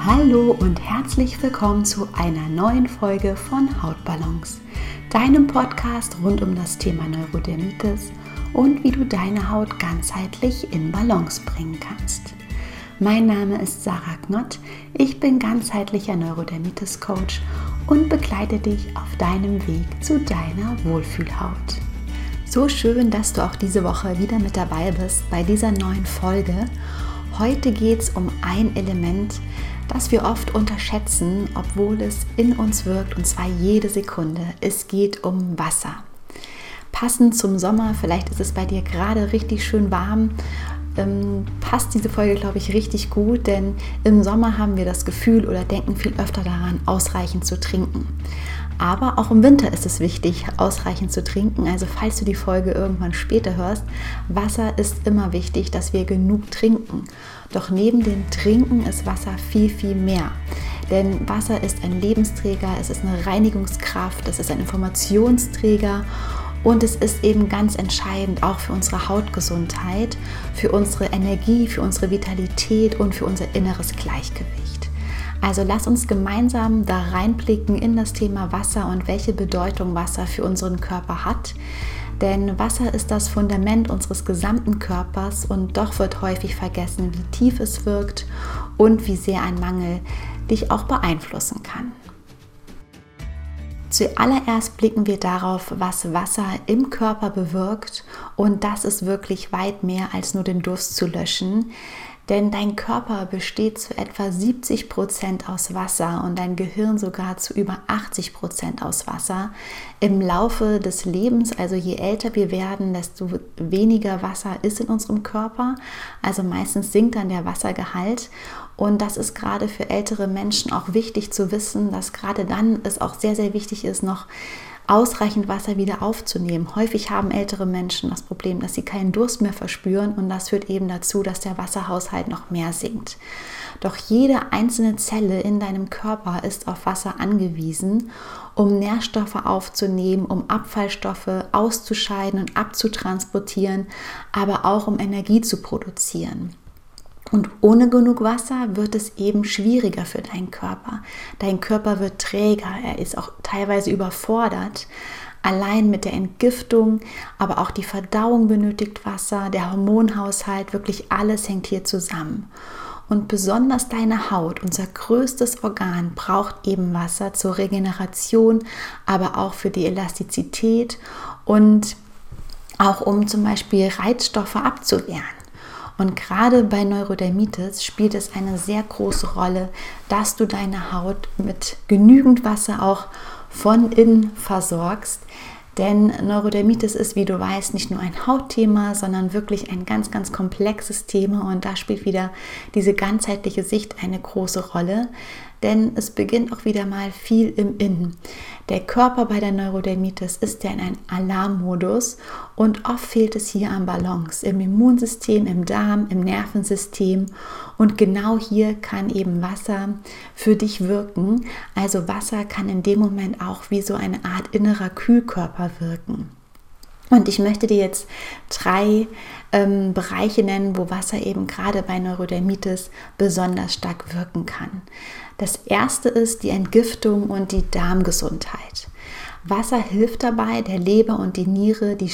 Hallo und herzlich willkommen zu einer neuen Folge von Hautbalance, deinem Podcast rund um das Thema Neurodermitis und wie du deine Haut ganzheitlich in Balance bringen kannst. Mein Name ist Sarah Knott, ich bin ganzheitlicher Neurodermitis-Coach und begleite dich auf deinem Weg zu deiner Wohlfühlhaut. So schön, dass du auch diese Woche wieder mit dabei bist bei dieser neuen Folge. Heute geht es um ein Element, das wir oft unterschätzen, obwohl es in uns wirkt, und zwar jede Sekunde. Es geht um Wasser. Passend zum Sommer, vielleicht ist es bei dir gerade richtig schön warm, passt diese Folge, glaube ich, richtig gut, denn im Sommer haben wir das Gefühl oder denken viel öfter daran, ausreichend zu trinken. Aber auch im Winter ist es wichtig, ausreichend zu trinken. Also falls du die Folge irgendwann später hörst, Wasser ist immer wichtig, dass wir genug trinken. Doch neben dem Trinken ist Wasser viel, viel mehr. Denn Wasser ist ein Lebensträger, es ist eine Reinigungskraft, es ist ein Informationsträger und es ist eben ganz entscheidend auch für unsere Hautgesundheit, für unsere Energie, für unsere Vitalität und für unser inneres Gleichgewicht. Also lass uns gemeinsam da reinblicken in das Thema Wasser und welche Bedeutung Wasser für unseren Körper hat. Denn Wasser ist das Fundament unseres gesamten Körpers und doch wird häufig vergessen, wie tief es wirkt und wie sehr ein Mangel dich auch beeinflussen kann. Zuallererst blicken wir darauf, was Wasser im Körper bewirkt, und das ist wirklich weit mehr als nur den Durst zu löschen. Denn dein Körper besteht zu etwa 70% aus Wasser und dein Gehirn sogar zu über 80% aus Wasser. Im Laufe des Lebens, also je älter wir werden, desto weniger Wasser ist in unserem Körper. Also meistens sinkt dann der Wassergehalt. Und das ist gerade für ältere Menschen auch wichtig zu wissen, dass gerade dann es auch sehr, sehr wichtig ist, noch ausreichend Wasser wieder aufzunehmen. Häufig haben ältere Menschen das Problem, dass sie keinen Durst mehr verspüren, und das führt eben dazu, dass der Wasserhaushalt noch mehr sinkt. Doch jede einzelne Zelle in deinem Körper ist auf Wasser angewiesen, um Nährstoffe aufzunehmen, um Abfallstoffe auszuscheiden und abzutransportieren, aber auch um Energie zu produzieren. Und ohne genug Wasser wird es eben schwieriger für deinen Körper. Dein Körper wird träger, er ist auch teilweise überfordert. Allein mit der Entgiftung, aber auch die Verdauung benötigt Wasser, der Hormonhaushalt, wirklich alles hängt hier zusammen. Und besonders deine Haut, unser größtes Organ, braucht eben Wasser zur Regeneration, aber auch für die Elastizität und auch um zum Beispiel Reizstoffe abzuwehren. Und gerade bei Neurodermitis spielt es eine sehr große Rolle, dass du deine Haut mit genügend Wasser auch von innen versorgst. Denn Neurodermitis ist, wie du weißt, nicht nur ein Hautthema, sondern wirklich ein ganz, ganz komplexes Thema. Und da spielt wieder diese ganzheitliche Sicht eine große Rolle. Denn es beginnt auch wieder mal viel im Innen. Der Körper bei der Neurodermitis ist ja in einem Alarmmodus und oft fehlt es hier an Balance im Immunsystem, im Darm, im Nervensystem, und genau hier kann eben Wasser für dich wirken. Also Wasser kann in dem Moment auch wie so eine Art innerer Kühlkörper wirken. Und ich möchte dir jetzt 3 Bereiche nennen, wo Wasser eben gerade bei Neurodermitis besonders stark wirken kann. Das erste ist die Entgiftung und die Darmgesundheit. Wasser hilft dabei, der Leber und die Niere die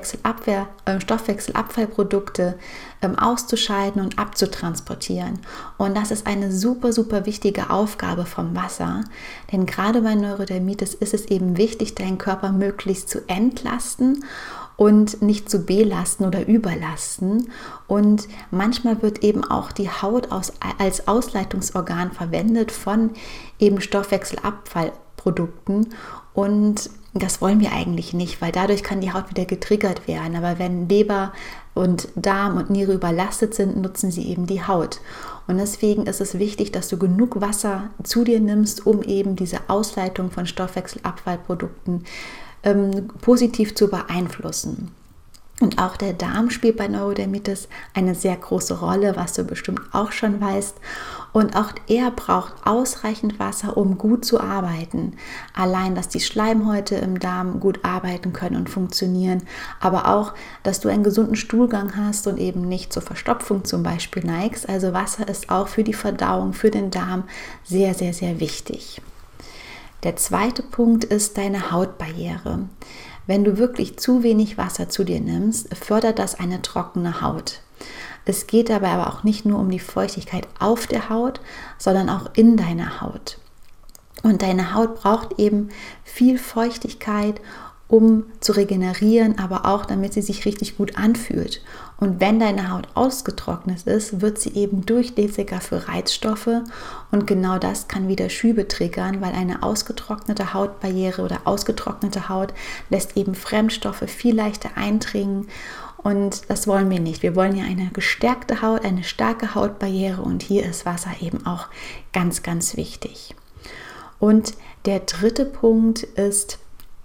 Stoffwechselabfallprodukte auszuscheiden und abzutransportieren. Und das ist eine super, super wichtige Aufgabe vom Wasser, denn gerade bei Neurodermitis ist es eben wichtig, deinen Körper möglichst zu entlasten und nicht zu belasten oder überlasten. Und manchmal wird eben auch die Haut als Ausleitungsorgan verwendet von eben Stoffwechselabfallprodukten. Und das wollen wir eigentlich nicht, weil dadurch kann die Haut wieder getriggert werden. Aber wenn Leber und Darm und Niere überlastet sind, nutzen sie eben die Haut. Und deswegen ist es wichtig, dass du genug Wasser zu dir nimmst, um eben diese Ausleitung von Stoffwechselabfallprodukten positiv zu beeinflussen. Und auch der Darm spielt bei Neurodermitis eine sehr große Rolle, was du bestimmt auch schon weißt. Und auch er braucht ausreichend Wasser, um gut zu arbeiten. Allein, dass die Schleimhäute im Darm gut arbeiten können und funktionieren, aber auch, dass du einen gesunden Stuhlgang hast und eben nicht zur Verstopfung zum Beispiel neigst. Also Wasser ist auch für die Verdauung, für den Darm sehr, sehr, sehr wichtig. Der zweite Punkt ist deine Hautbarriere. Wenn du wirklich zu wenig Wasser zu dir nimmst, fördert das eine trockene Haut. Es geht dabei aber auch nicht nur um die Feuchtigkeit auf der Haut, sondern auch in deiner Haut. Und deine Haut braucht eben viel Feuchtigkeit, um zu regenerieren, aber auch damit sie sich richtig gut anfühlt. Und wenn deine Haut ausgetrocknet ist, wird sie eben durchlässiger für Reizstoffe und genau das kann wieder Schübe triggern, weil eine ausgetrocknete Hautbarriere oder ausgetrocknete Haut lässt eben Fremdstoffe viel leichter eindringen und das wollen wir nicht. Wir wollen ja eine gestärkte Haut, eine starke Hautbarriere und hier ist Wasser eben auch ganz, ganz wichtig. Und der dritte Punkt ist,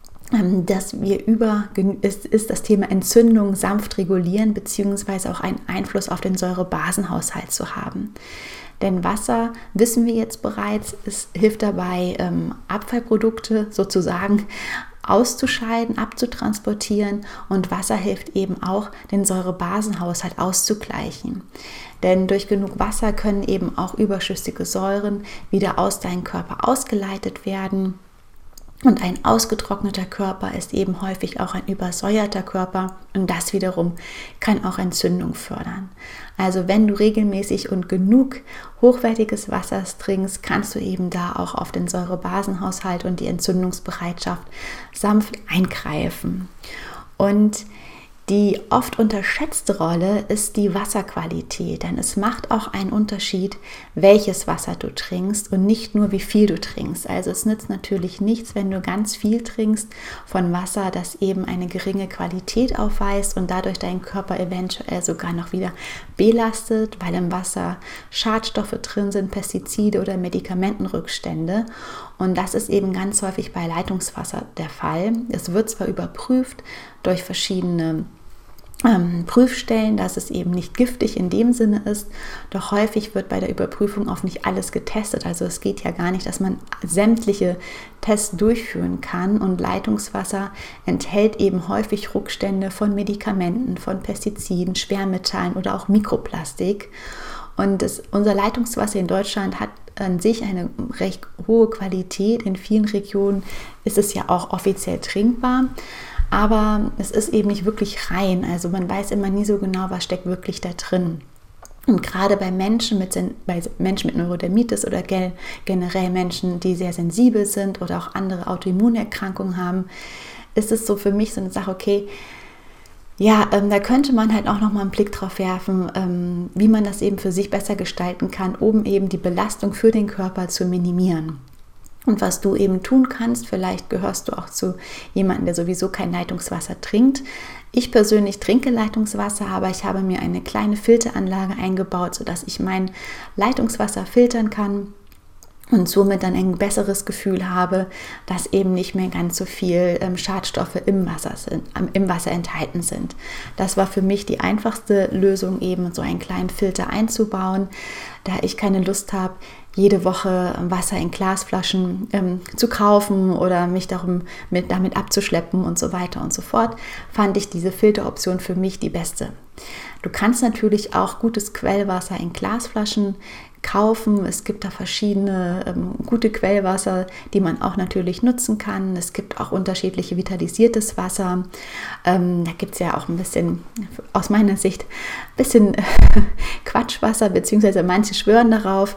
dass wir ist das Thema Entzündung sanft regulieren bzw. auch einen Einfluss auf den Säurebasenhaushalt zu haben. Denn Wasser, wissen wir jetzt bereits, es hilft dabei, Abfallprodukte sozusagen auszuscheiden, abzutransportieren und Wasser hilft eben auch, den Säurebasenhaushalt auszugleichen. Denn durch genug Wasser können eben auch überschüssige Säuren wieder aus deinem Körper ausgeleitet werden. Und ein ausgetrockneter Körper ist eben häufig auch ein übersäuerter Körper und das wiederum kann auch Entzündung fördern. Also wenn du regelmäßig und genug hochwertiges Wasser trinkst, kannst du eben da auch auf den Säurebasenhaushalt und die Entzündungsbereitschaft sanft eingreifen. Und die oft unterschätzte Rolle ist die Wasserqualität, denn es macht auch einen Unterschied, welches Wasser du trinkst und nicht nur, wie viel du trinkst. Also es nützt natürlich nichts, wenn du ganz viel trinkst von Wasser, das eben eine geringe Qualität aufweist und dadurch deinen Körper eventuell sogar noch wieder belastet, weil im Wasser Schadstoffe drin sind, Pestizide oder Medikamentenrückstände. Und das ist eben ganz häufig bei Leitungswasser der Fall. Es wird zwar überprüft durch verschiedene Prüfstellen, dass es eben nicht giftig in dem Sinne ist, doch häufig wird bei der Überprüfung auf nicht alles getestet. Also es geht ja gar nicht, dass man sämtliche Tests durchführen kann und Leitungswasser enthält eben häufig Rückstände von Medikamenten, von Pestiziden, Schwermetallen oder auch Mikroplastik. Und unser Leitungswasser in Deutschland hat an sich eine recht hohe Qualität. In vielen Regionen ist es ja auch offiziell trinkbar. Aber es ist eben nicht wirklich rein. Also man weiß immer nie so genau, was steckt wirklich da drin. Und gerade bei Menschen mit Neurodermitis oder generell Menschen, die sehr sensibel sind oder auch andere Autoimmunerkrankungen haben, ist es so für mich so eine Sache, okay, ja, da könnte man halt auch nochmal einen Blick drauf werfen, wie man das eben für sich besser gestalten kann, um eben die Belastung für den Körper zu minimieren. Und was du eben tun kannst, vielleicht gehörst du auch zu jemandem, der sowieso kein Leitungswasser trinkt. Ich persönlich trinke Leitungswasser, aber ich habe mir eine kleine Filteranlage eingebaut, sodass ich mein Leitungswasser filtern kann und somit dann ein besseres Gefühl habe, dass eben nicht mehr ganz so viel Schadstoffe im Wasser enthalten sind. Das war für mich die einfachste Lösung, eben so einen kleinen Filter einzubauen, da ich keine Lust habe, jede Woche Wasser in Glasflaschen zu kaufen oder mich damit abzuschleppen und so weiter und so fort, fand ich diese Filteroption für mich die beste. Du kannst natürlich auch gutes Quellwasser in Glasflaschen kaufen. Es gibt da verschiedene gute Quellwasser, die man auch natürlich nutzen kann. Es gibt auch unterschiedliche vitalisiertes Wasser. Da gibt es ja auch ein bisschen, aus meiner Sicht, ein bisschen Quatschwasser, beziehungsweise manche schwören darauf,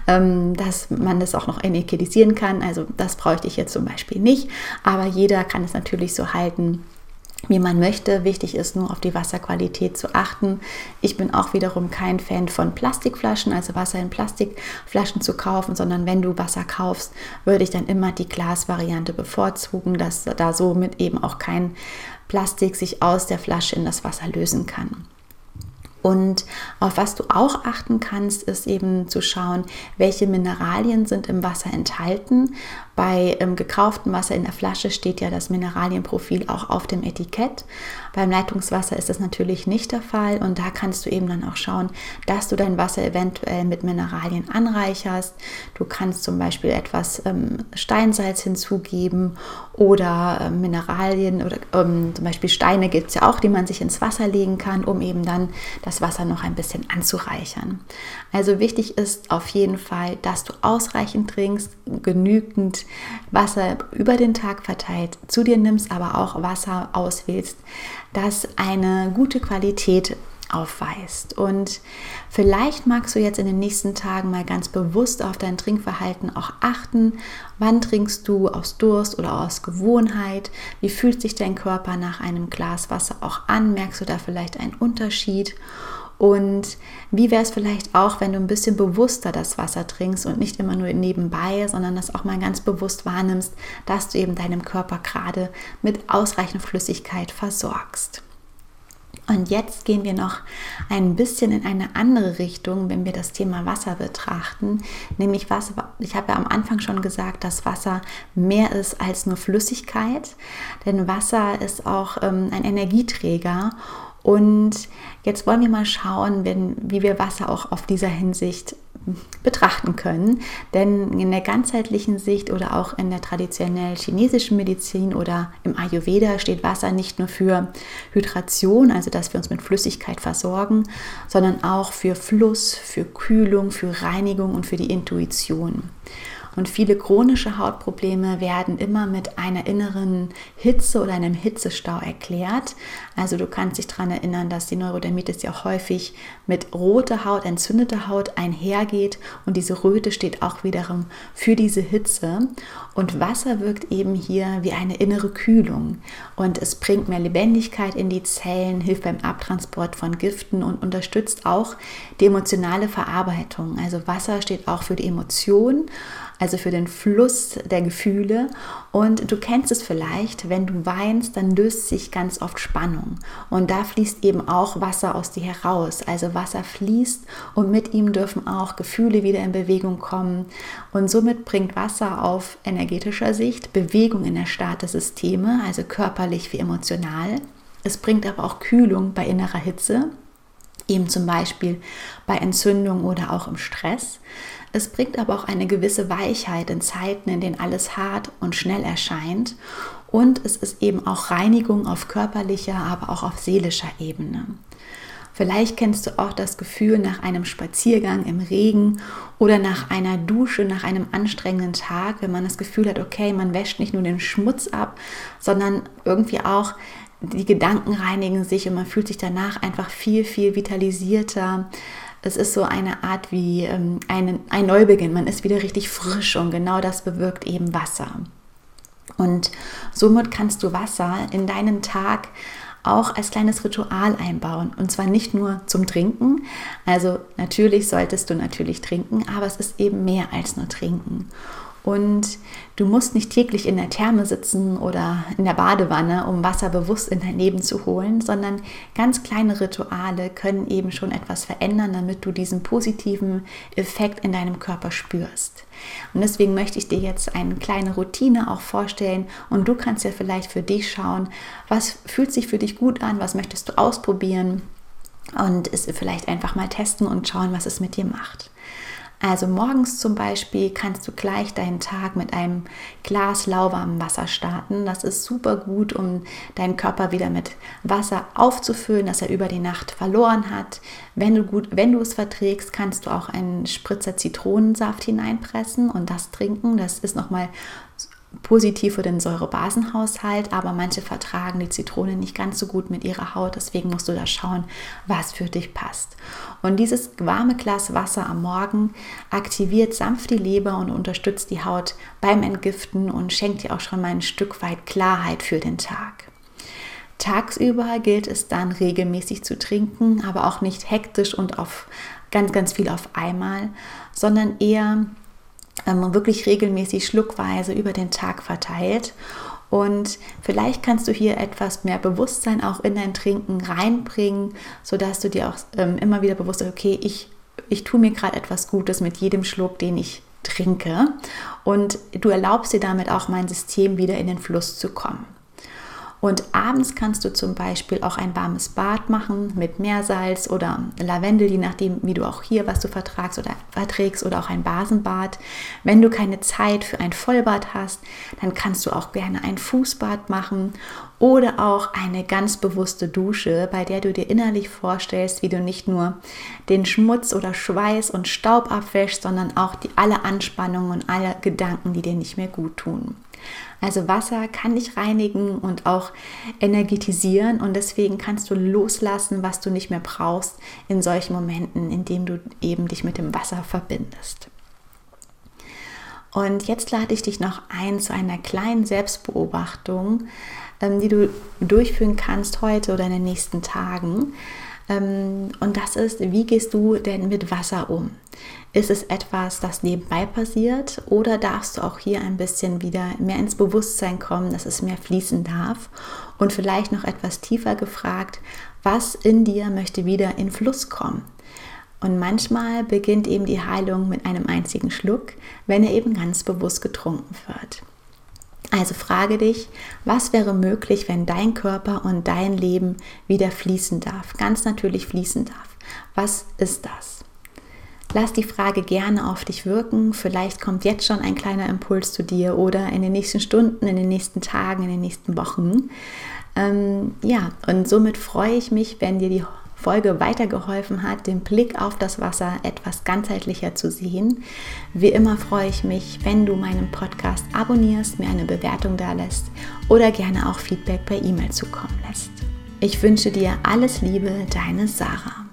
dass man das auch noch energetisieren kann. Also das bräuchte ich jetzt zum Beispiel nicht, aber jeder kann es natürlich so halten, wie man möchte. Wichtig ist nur, auf die Wasserqualität zu achten. Ich bin auch wiederum kein Fan von Plastikflaschen, also Wasser in Plastikflaschen zu kaufen, sondern wenn du Wasser kaufst, würde ich dann immer die Glasvariante bevorzugen, dass da somit eben auch kein Plastik sich aus der Flasche in das Wasser lösen kann. Und auf was du auch achten kannst, ist eben zu schauen, welche Mineralien sind im Wasser enthalten. Bei gekauftem Wasser in der Flasche steht ja das Mineralienprofil auch auf dem Etikett. Beim Leitungswasser ist das natürlich nicht der Fall und da kannst du eben dann auch schauen, dass du dein Wasser eventuell mit Mineralien anreicherst. Du kannst zum Beispiel etwas Steinsalz hinzugeben oder Mineralien oder zum Beispiel Steine gibt es ja auch, die man sich ins Wasser legen kann, um eben dann das Wasser noch ein bisschen anzureichern. Also wichtig ist auf jeden Fall, dass du ausreichend trinkst, genügend Wasser über den Tag verteilt zu dir nimmst, aber auch Wasser auswählst, das eine gute Qualität aufweist. Und vielleicht magst du jetzt in den nächsten Tagen mal ganz bewusst auf dein Trinkverhalten auch achten. Wann trinkst du aus Durst oder aus Gewohnheit? Wie fühlt sich dein Körper nach einem Glas Wasser auch an? Merkst du da vielleicht einen Unterschied? Und wie wäre es vielleicht auch, wenn du ein bisschen bewusster das Wasser trinkst und nicht immer nur nebenbei, sondern das auch mal ganz bewusst wahrnimmst, dass du eben deinem Körper gerade mit ausreichend Flüssigkeit versorgst. Und jetzt gehen wir noch ein bisschen in eine andere Richtung, wenn wir das Thema Wasser betrachten. Nämlich Wasser, ich habe ja am Anfang schon gesagt, dass Wasser mehr ist als nur Flüssigkeit. Denn Wasser ist auch ein Energieträger. Und jetzt wollen wir mal schauen, wie wir Wasser auch auf dieser Hinsicht betrachten können. Denn in der ganzheitlichen Sicht oder auch in der traditionell chinesischen Medizin oder im Ayurveda steht Wasser nicht nur für Hydration, also dass wir uns mit Flüssigkeit versorgen, sondern auch für Fluss, für Kühlung, für Reinigung und für die Intuition. Und viele chronische Hautprobleme werden immer mit einer inneren Hitze oder einem Hitzestau erklärt. Also du kannst dich daran erinnern, dass die Neurodermitis ja häufig mit roter Haut, entzündeter Haut einhergeht. Und diese Röte steht auch wiederum für diese Hitze. Und Wasser wirkt eben hier wie eine innere Kühlung. Und es bringt mehr Lebendigkeit in die Zellen, hilft beim Abtransport von Giften und unterstützt auch die emotionale Verarbeitung. Also Wasser steht auch für die Emotion, also für den Fluss der Gefühle. Und du kennst es vielleicht, wenn du weinst, dann löst sich ganz oft Spannung. Und da fließt eben auch Wasser aus dir heraus. Also Wasser fließt und mit ihm dürfen auch Gefühle wieder in Bewegung kommen. Und somit bringt Wasser auf energetischer Sicht Bewegung in der Start der Systeme, also körperlich wie emotional. Es bringt aber auch Kühlung bei innerer Hitze, eben zum Beispiel bei Entzündung oder auch im Stress. Es bringt aber auch eine gewisse Weichheit in Zeiten, in denen alles hart und schnell erscheint. Und es ist eben auch Reinigung auf körperlicher, aber auch auf seelischer Ebene. Vielleicht kennst du auch das Gefühl nach einem Spaziergang im Regen oder nach einer Dusche, nach einem anstrengenden Tag, wenn man das Gefühl hat, okay, man wäscht nicht nur den Schmutz ab, sondern irgendwie auch die Gedanken reinigen sich und man fühlt sich danach einfach viel, viel vitalisierter. Es ist so eine Art wie ein Neubeginn. Man ist wieder richtig frisch und genau das bewirkt eben Wasser. Und somit kannst du Wasser in deinen Tag auch als kleines Ritual einbauen. Und zwar nicht nur zum Trinken. Also natürlich solltest du natürlich trinken, aber es ist eben mehr als nur trinken. Und du musst nicht täglich in der Therme sitzen oder in der Badewanne, um Wasser bewusst in dein Leben zu holen, sondern ganz kleine Rituale können eben schon etwas verändern, damit du diesen positiven Effekt in deinem Körper spürst. Und deswegen möchte ich dir jetzt eine kleine Routine auch vorstellen und du kannst ja vielleicht für dich schauen, was fühlt sich für dich gut an, was möchtest du ausprobieren und es vielleicht einfach mal testen und schauen, was es mit dir macht. Also morgens zum Beispiel kannst du gleich deinen Tag mit einem Glas lauwarmem Wasser starten. Das ist super gut, um deinen Körper wieder mit Wasser aufzufüllen, das er über die Nacht verloren hat. Wenn du es verträgst, kannst du auch einen Spritzer Zitronensaft hineinpressen und das trinken. Das ist nochmal positiv für den Säurebasenhaushalt, aber manche vertragen die Zitrone nicht ganz so gut mit ihrer Haut, deswegen musst du da schauen, was für dich passt. Und dieses warme Glas Wasser am Morgen aktiviert sanft die Leber und unterstützt die Haut beim Entgiften und schenkt dir auch schon mal ein Stück weit Klarheit für den Tag. Tagsüber gilt es dann regelmäßig zu trinken, aber auch nicht hektisch und auf ganz, ganz viel auf einmal, sondern eher wirklich regelmäßig schluckweise über den Tag verteilt. Und vielleicht kannst du hier etwas mehr Bewusstsein auch in dein Trinken reinbringen, sodass du dir auch immer wieder bewusst bist, okay, ich tue mir gerade etwas Gutes mit jedem Schluck, den ich trinke. Und du erlaubst dir damit auch, mein System wieder in den Fluss zu kommen. Und abends kannst du zum Beispiel auch ein warmes Bad machen mit Meersalz oder Lavendel, je nachdem, wie du auch hier was du verträgst oder auch ein Basenbad. Wenn du keine Zeit für ein Vollbad hast, dann kannst du auch gerne ein Fußbad machen oder auch eine ganz bewusste Dusche, bei der du dir innerlich vorstellst, wie du nicht nur den Schmutz oder Schweiß und Staub abwäschst, sondern auch alle Anspannungen und alle Gedanken, die dir nicht mehr gut tun. Also Wasser kann dich reinigen und auch energetisieren und deswegen kannst du loslassen, was du nicht mehr brauchst in solchen Momenten, indem du eben dich mit dem Wasser verbindest. Und jetzt lade ich dich noch ein zu einer kleinen Selbstbeobachtung, die du durchführen kannst heute oder in den nächsten Tagen. Und das ist, wie gehst du denn mit Wasser um? Ist es etwas, das nebenbei passiert oder darfst du auch hier ein bisschen wieder mehr ins Bewusstsein kommen, dass es mehr fließen darf? Und vielleicht noch etwas tiefer gefragt, was in dir möchte wieder in Fluss kommen? Und manchmal beginnt eben die Heilung mit einem einzigen Schluck, wenn er eben ganz bewusst getrunken wird. Also frage dich, was wäre möglich, wenn dein Körper und dein Leben wieder fließen darf, ganz natürlich fließen darf? Was ist das? Lass die Frage gerne auf dich wirken. Vielleicht kommt jetzt schon ein kleiner Impuls zu dir oder in den nächsten Stunden, in den nächsten Tagen, in den nächsten Wochen. Und somit freue ich mich, wenn dir die Folge weitergeholfen hat, den Blick auf das Wasser etwas ganzheitlicher zu sehen. Wie immer freue ich mich, wenn du meinen Podcast abonnierst, mir eine Bewertung dalässt oder gerne auch Feedback per E-Mail zukommen lässt. Ich wünsche dir alles Liebe, deine Sarah.